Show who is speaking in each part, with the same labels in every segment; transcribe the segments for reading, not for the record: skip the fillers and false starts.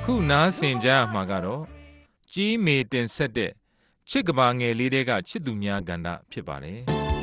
Speaker 1: အခုနားဆင်ကြမှာကတော့ကြီးမေတင်ဆက်တဲ့ချစ်ကဘာငယ်လေးတွေကချစ်သူများကဏ္ဍဖြစ်ပါတယ်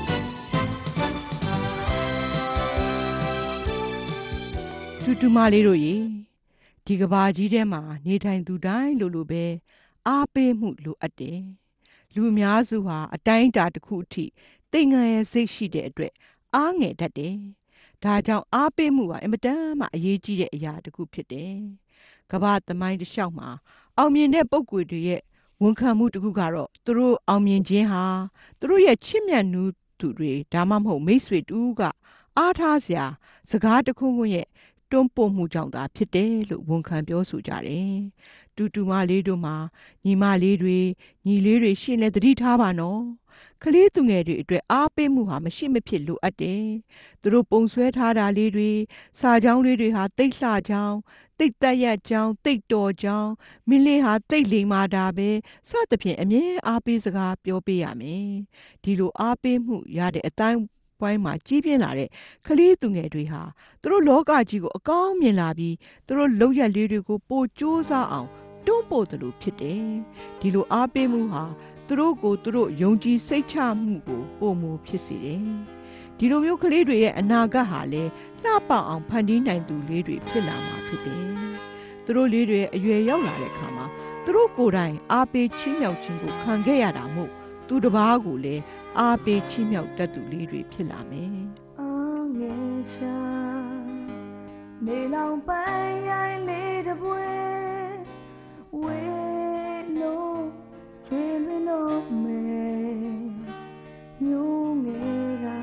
Speaker 2: တူတူမလေးတို့ရေဒီကဘာကြီးထဲမှာနေထိုင်သူတိုင်းလိုပဲအားပေးမှုလိုအပ်တယ်လူအများစုဟာအတိုင်းအတာတစ်ခုအထိသိငယ်ရဲ့စိတ်ရှိတဲ့အတွက်အားငယ်တတ်တယ်ဒါကြောင့်အားပေးမှုကအင်မတန်မှအရေးကြီးတဲ့အရာတစ်ခုဖြစ်တယ်ကဘာသမိုင်းတစ်လျှောက်မှာအောင်မြင်တဲ့ပုံကိုယ်တွေရဲ့ဝန်ခံမှုတစ်ခုကတော့သူတို့အောင်မြင်ခြင်းဟာသူတို့ရဲ့ချစ်မြတ်နူးသူတွေဒါမှမဟုတ်မိတ်ဆွေတူကအားထားစရာစကားတစ်ခုခုရဲ့တွန်းပို့မှုကြောင့်သာဖြစ်တယ်လို့ဝန်ခံပြောဆိုကြတယ်။တူတူမလေးတို့မှာညီမလေးတွေညီလေးတွေရှင်လည်းသတိထားပါနော်။ကလေးသူငယ်တွေအတွက်အားပေးမှုဟာမရှိမဖြစ်လိုအပ်တယ်။သူတို့ပုံဆွဲထားတာလေးတွေစာကြောင်းလေးတွေဟာတိတ်လှကြောင်းတိတ်တက်ရက်ကြောင်းတိတ်တော်ကြောင်းမင်းလေးဟာတိတ်လိမ်မာတာပဲစသဖြင့်အမြဲအားပေးစကားပြောပေးရမယ်။ဒီလိုအားပေးမှုရတဲ့အတိုင်းပိုင်းမှာကြီးပြင်းလာတဲ့ကလေးသူငယ်တွေဟာသူတို့လောကကြီးကိုအကောင်းမြင်လာပြီးသူတို့လောက်ရလေးတွေကိုပိုကြိုးစားအောင်တွန်းပို့တယ်လို့ဖြစ်တယ်ဒီလိုအားပေးမှုဟာသူတို့ကိုသူတို့ယုံကြည်စိတ်ချမှုကိုပုံမဖြစ်စေတယ်ဒီလိုမျိုးကလေးတွေရဲ့အနာဂတ်ဟာလည်းလှပအောင်ဖန်တီးနိုင်သူလေးတွေဖြစ်လာမှာဖြစ်တယ်သူတို့လေးတွေအရွယ်ရောက်လာတဲ့အခါမှာသူတို့ကိုယ်တိုင်အားပေးချီးမြှောက်ခြင်းကိုခံခဲ့ရတာမို့သူတစ်ပါးကိုလည်းအားပေးချီးမြှောက်တတ်သူလေးတွေဖြစ်လာမယ်။
Speaker 3: အားငယ်ရှာနေလောင်ပန်းရိုင်းလေးတစ်ပွဲဝေလို့ကျွေးလို့မယ်ညိုးငယ်က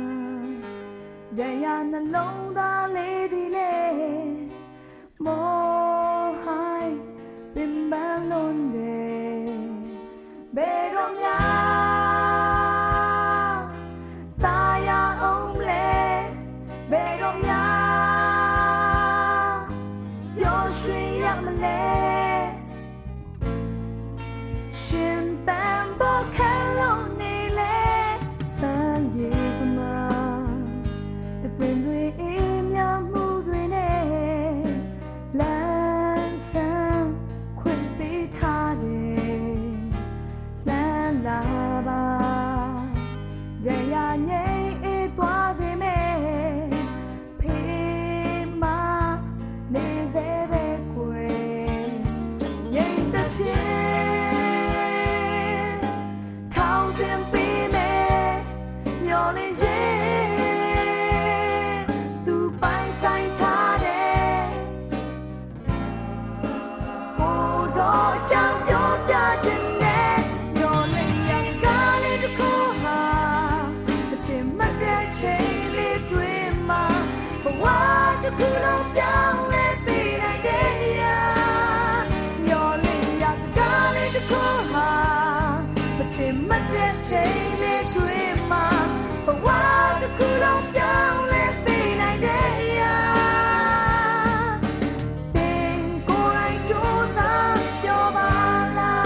Speaker 3: တရားနှလုံးသားလေးဒီလေမောဟိုင်းပင်ပန်းလုံးတယ်ဘယ်တော့များတာယာအောင်လေဘယ်တော့များပျော်ရွှင်ရမလဲရှင်တန်ဖို့ခံလို့နေလေစမ်းရည်ပမာတပင်တွေအေးမြမှုတွေနဲ့လမ်းဆန်းခွင့်ပေးထားတယ်လမ်းလာပါတရားငြိမ်အေးသွားပေမဲ့ဖေးမနေစေပဲကွယ်ငြိမ်တဲ့ချင်းထောင်စင်ပေးမယ်မျောလင်းခြင်းသူပိုင်ဆိုင်ထားတယ်ဘိုးတော်ကြောင့်ပြောပြခြင်းနဲ့မျောလင်းရကားလေးတစ်ခုဟာအထင်မှတ်တဲ့ချိန်လေးတွေမှာဘဝတစ်ခုလုံးပြောင်းလဲပေးနိုင်တဲ့နေရာမျောလင်းရကားလေးတစ်ခုဟာအထင်မှတ်တဲ့ချိန်လေးတွေမှာဘဝတစ်ခုလုံးပြောင်းလဲပေးနိုင်တဲ့နေရာတင်ကိုယ်တိုင်ကြိုးစားပြောပါလား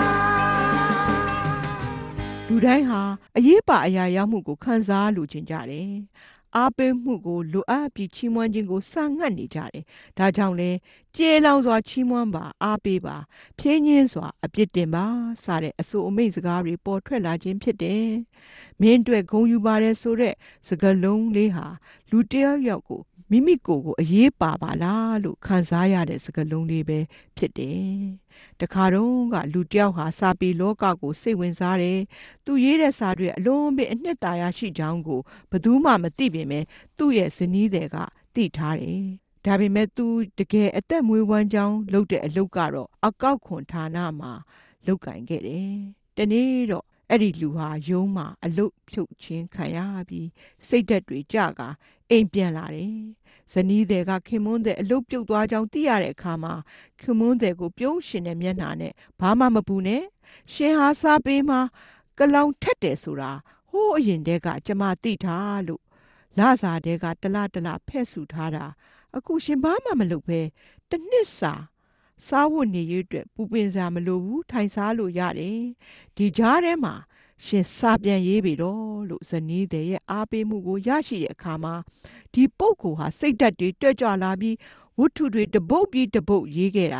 Speaker 2: လူတိုင်းဟာအရေးပါအရာရောက်မှုကိုခံစားလိုချင်ကြတယ်အားပေးမှုကိုလိုအပ်ပြီးချီးမွမ်းခြင်းကိုစငတ်နေကြတယ်ဒါကြောင့်လဲကျေလောင်စွာချီးမွမ်းပါအားပေးပါဖြင်းညင်းစွာအပြစ်တင်ပါစတဲ့အဆိုအမိန့်စကားတွေပေါ်ထွက်လာခြင်းဖြစ်တယ်မင်းအတွက်ဂုဏ်ယူပါတယ်ဆိုတဲ့စကားလုံးလေးဟာလူတစ်ယောက်ကိုမိမိကိုယ်ကိုအရေးပါပါလားလို့ခံစားရတဲ့စကားလုံးလေးပဲဖြစ်တယ်တခါတော့ကလူတစ်ယောက်ဟာစာပေလောကကိုစိတ်ဝင်စားတယ်သူရေးတဲ့စာတွေအလုံးပင်အနှစ်သာရရှိကြောင်းကိုဘယ်သူမှမသိပေမဲ့သူ့ရဲ့ဇနီးတွေကသိထားတယ်ဒါပေမဲ့သူတကယ်အသက်မွေးဝမ်းကြောင်းလုပ်တဲ့အလုပ်ကတော့အကောက်ခွန်ဌာနမှာလုပ်ကင်ခဲ့တယ်တနေ့တော့အဲ့ဒီလူဟာယုံမှာအလုပ်ဖြုတ်ခြင်းခံရပြီးစိတ်ဓာတ်တွေကြကအိမ်ပြန်လာတယ်ဇနီးတွေကခင်မွန်းတဲ့အလုပ်ပြုတ်သွားကြောင်းသိရတဲ့အခါမှာခင်မွန်းတဲ့ကိုပြုံးရှင်တဲ့မျက်နှာနဲ့ဘာမှမပူနဲ့ရှင်ဟာစားပေးမှာကလောင်ထက်တယ်ဆိုတာဟိုးအရင်တည်းကကျမသိထားလို့လစာတဲကတလဖဲ့ဆူထားတာအခုရှင်ဘာမှမလုပ်ပဲတစ်နှစ်စာစားဝတ်နေရေးအတွက်ပူပင်စရာမလိုဘူးထိုင်စားလို့ရတယ်ဒီကြားထဲမှာရှင်စာပြန်ရေးပြီတော့လို့ဇနီးတဲ့ရဲ့အားပေးမှုကိုရရှိတဲ့အခါမှာဒီပုဂ္ဂိုလ်ဟာစိတ်ဓာတ်တွေတွက်ကြလာပြီးဝတ္ထုတွေတပုတ်ပြီးတပုတ်ရေးခဲ့တာ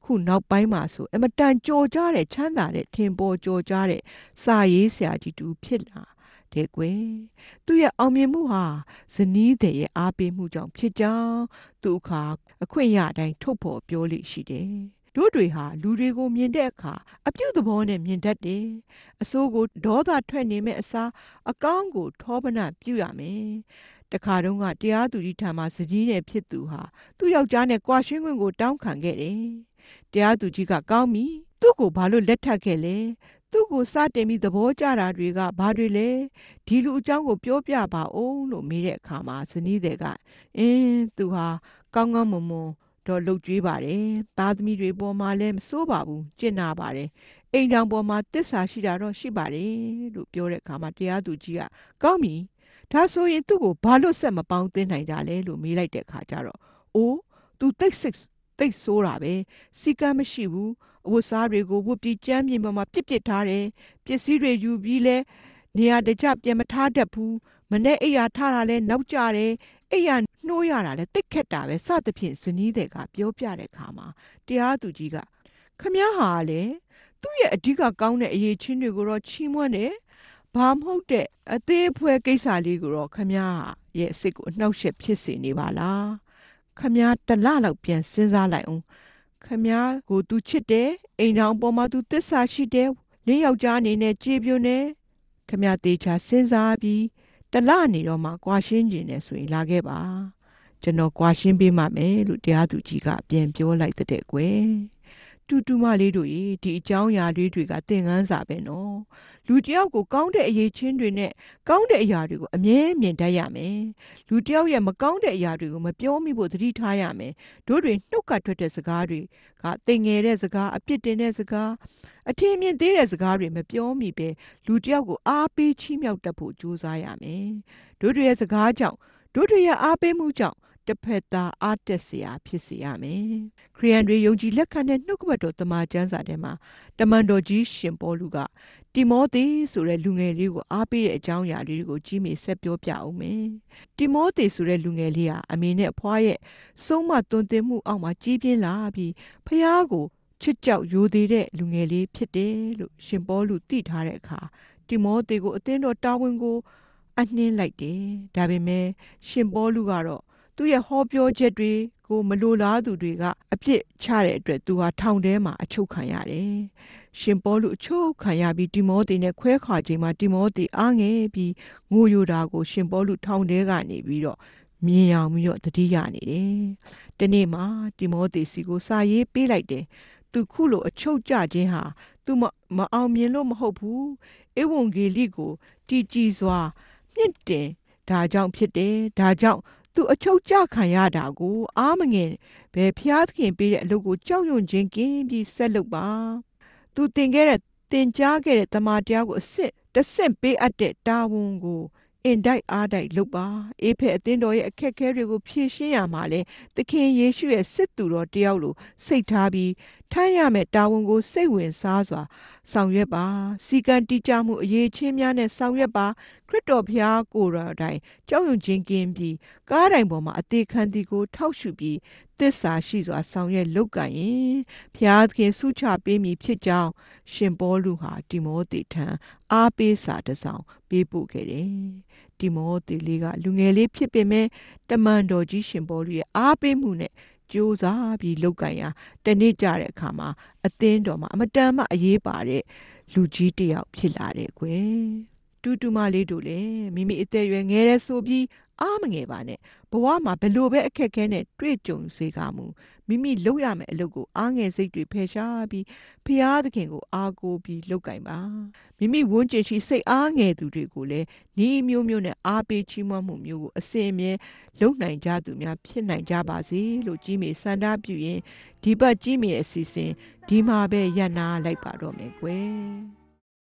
Speaker 2: ခုနောက်ပိုင်းမှာဆိုအမတန်ကြော်ကြတဲ့ချမ်းသာတဲ့ထင်ပေါ်ကြော်ကြတဲ့စာရေးဆရာကြီးတူဖြစ်လာတဲ့ကွယ်သူရဲ့အောင်မြင်မှုဟာဇနီးတဲ့ရဲ့အားပေးမှုကြောင့်ဖြစ်ကြောင်းသူအခါအခွင့်အရေးအတိုင်းထုတ်ဖော်ပြောလိရှိတယ်တို့တွေဟာလူတွေကိုမြင်တဲ့အခါအပြုတ်သဘောနဲ့မြင်တတ်တယ်အဆိုးကိုဒေါသထွက်နေမဲ့အစားအကောင်းကိုထောပနပြုရမယ်တခါတုန်းကတရားသူကြီးထံမှာဇနီးနဲ့ဖြစ်သူဟာသူ့ယောက်ျားနဲ့ကွာရှင်းခွင့်ကိုတောင်းခံခဲ့တယ်တရားသူကြီးကကောင်းပြီသူ့ကိုဘာလို့လက်ထပ်ခဲ့လဲသူ့ကိုစတင်ပြီးသဘောကျတာတွေကဘာတွေလဲဒီလူအကြောင်းကိုပြောပြပါဦးလို့မေးတဲ့အခါမှာဇနီးတွေကသူဟာကောင်းကောင်းမွန်မွန်တော့လှုပ်ကြွေးပါတယ်သားသမီးတွေပေါ်မှာလည်းမစိုးပါဘူးကျင့်နာပါတယ်အိမ်တော်ပေါ်မှာတစ္ဆာရှိတာတော့ရှိပါတယ်လို့ပြောတဲ့အခါမှာတရားသူကြီးကကောင်းပြီဒါဆိုရင်သူ့ကိုဘာလို့ဆက်မပေါင်းသင်းနိုင်တာလဲလို့မေးလိုက်တဲ့အခါကျတော့သူတိတ်ဆိုးတာပဲစီကံမရှိဘူးအဝတ်စားတွေကိုဝတ်ပြီးကြမ်းပြင်ပေါ်မှာပြစ်ထားတယ်ပစ္စည်းတွေယူပြီးလဲနေရာတကျပြန်မထားတတ်ဘူးမနဲ့အိယာထားတာလဲနောက်ကျတယ်အိယာနှိုးရတာလဲတိတ်ခက်တာပဲစသဖြင့်ဇနီးတဲ့ကပြောပြတဲ့အခါမှာတရားသူကြီးကခမည်းဟာလေသူ့ရဲ့အဓိကကောင်းတဲ့အရေးချင်းတွေကိုတော့ချီးမွမ်းတယ်ဘာမဟုတ်တဲ့အသေးအဖွဲကိစ္စလေးကိုတော့ခမည်းရဲ့စိတ်ကိုအနှောက်အယှက်ဖြစ်စေနေပါလားခမည်းတစ်လလောက်ပြန်စဉ်းစားလိုက်အောင်ခမည်းကိုသူချစ်တယ်အိမ်တော်ပေါ်မှာသူသစ္စာရှိတယ်လင်းယောက်ျားအနေနဲ့ကြေပြွနေခမည်းတေချာစဉ်းစားပြီးတစ်လနေတော့မှကွာရှင်းကျင်နေဆိုရင်လာခဲ့ပါကျွန်တော်ကွာရှင်းပေးမှမယ်လို့တရားသူကြီးကပြန်ပြောလိုက်တဲ့ကွယ်တူမလေးတို့ရေဒီအကြောင်းအရာတွေကသင်ခန်းစာပဲနော်လူတယောက်ကိုကောင်းတဲ့အရေးချင်းတွေနဲ့ကောင်းတဲ့အရာတွေကိုအမြဲမြင်တတ်ရမယ်လူတယောက်ရဲ့မကောင်းတဲ့အရာတွေကိုမပြောမိဖို့သတိထားရမယ်တို့တွေနှုတ်ကထွက်တဲ့စကားတွေကတိမ်ငယ်တဲ့စကားအပြစ်တင်တဲ့စကားအထင်မြင်သေးတဲ့စကားတွေမပြောမိပဲလူတယောက်ကိုအားပေးချီးမြှောက်တတ်ဖို့ကြိုးစားရမယ်တို့တွေရဲ့စကားကြောင့်တို့တွေရဲ့အားပေးမှုကြောင့်တစ်ဖက်သားအားတက်စရာဖြစ်စေရမယ်ခရိယန်တွေယုံကြည်လက်ခံတဲ့နှုတ်ကပတ်တော်တမန်ကျမ်းစာထဲမှာတမန်တော်ကြီးရှင်ပေါလုကတိမောသေဆိုတဲ့လူငယ်လေးကိုအားပေးတဲ့အကြောင်းအရာလေးတွေကိုကြီးမေဆက်ပြောပြအောင်မယ်တိမောသေဆိုတဲ့လူငယ်လေးဟာအမေနဲ့အဖွားရဲ့ဆုံးမသွန်သင်မှုအောက်မှာကြီးပြင်းလာပြီးဖခင်ကိုချစ်ကြောက်ယိုသေးတဲ့လူငယ်လေးဖြစ်တယ်လို့ရှင်ပေါလုသိထားတဲ့အခါတိမောသေကိုအသင်းတော်တာဝန်ကိုအနှင်းလိုက်တယ်ဒါပေမဲ့ရှင်ပေါလုကတော့သူ့ရဲ့ဟောပြောချက်တွေကိုမလိုလားသူတွေကအပြစ်ချတဲ့အတွက်သူဟာထောင်ထဲမှာအချုပ်ခံရတယ်။ရှင်ပေါလုအချုပ်ခံရပြီးတိမောသေနဲ့ခွဲခွာချိန်မှာတိမောသေအားငယ်ပြီးငိုယိုတာကိုရှင်ပေါလုထောင်ထဲကနေပြီးတော့မြင်အောင်ပြီးတော့သတိရနေတယ်။ဒီနေ့မှာတိမောသေစီကိုစာရေးပေးလိုက်တယ်။သူခုလိုအချုပ်ကျခြင်းဟာသူမအောင်မြင်လို့မဟုတ်ဘူး။ဧဝံဂေလိကိုတည်ကြည်စွာမြင့်တင်ဒါကြောင့်ဖြစ်တယ်။ဒါကြောင့်သူအချုပ်ကျခံရတာကိုအားမငယ်ဘယ်ဖျားသခင်ပေးတဲ့အလုပ်ကိုကြောက်ရွံ့ခြင်းကင်းပြီးဆက်လုပ်ပါသူသင်ကြားခဲ့တဲ့တမန်တရားကိုတဆင့်ပေးအပ်တဲ့တာဝန်ကိုအင်တိုက်အားတိုက်လုပ်ပါအေဖက်အသင်းတော်ရဲ့အခက်အခဲတွေကိုဖြေရှင်းရမှာလဲသခင်ယေရှုရဲ့စစ်သူတော်တယောက်လိုစိတ်ထားပြီးထမ်းရမယ့်တာဝန်ကိုစိတ်ဝင်စားစွာဆောင်ရွက်ပါစီကံတိကျမှုအရေးချင်းများနဲ့ဆောင်ရွက်ပါခရစ်တော်ဘုရားကိုယ်တော်တိုင်ကြောက်ရွံ့ခြင်းကင်းပြီးကားတိုင်ပေါ်မှာအသေးခံသည်ကိုထောက်ရှုပြီးသစ္စာရှိစွာဆောင်ရွက်လုပ်ကံရင်ဘုရားသခင်ဆုချပေးမည်ဖြစ်ကြောင်းရှင်ပေါလုဟာတိမောသေထံအားပေးစာတစ်စောင်ပေးပို့ခဲ့တယ်တိမောသေလေးကလူငယ်လေးဖြစ်ပေမဲ့တမန်တော်ကြီးရှင်ပေါလုရဲ့အားပေးမှုနဲ့ကြိုးစားပြီးလုပ်ကံရတနေ့ကြတဲ့အခါမှာအသင်းတော်မှာအမတန်မှအရေးပါတဲ့လူကြီးတစ်ယောက်ဖြစ်လာတယ်ကွယ်တူမလေးတို့လည်းမိမိအသက်အရွယ်ငယ်တဲ့ဆိုပြီးအားမငယ်ပါနဲ့ဘဝမှာဘလို့ပဲအခက်ခဲနဲ့တွေ့ကြုံစေကမူမိမိလုပ်ရမယ့်အလုပ်ကိုအားငယ်စိတ်တွေဖယ်ရှားပြီးဖျားသခင်ကိုအားကိုးပြီးလုပ်ကင်ပါမိမိဝန်းကျင်ရှိစိတ်အားငယ်သူတွေကိုလည်းဤမျိုးမျိုးနဲ့အားပေးချီးမွမ်းမှုမျိုးကိုအစဉ်အမြဲလုပ်နိုင်ကြသူများဖြစ်နိုင်ကြပါစေလို့ကြီးမေစန္ဒပြုရင်ဒီဘက်ကြီးမေရဲ့အစီအစဉ်ဒီမှာပဲရပ်နာလိုက်ပါတော့မယ်ကွယ်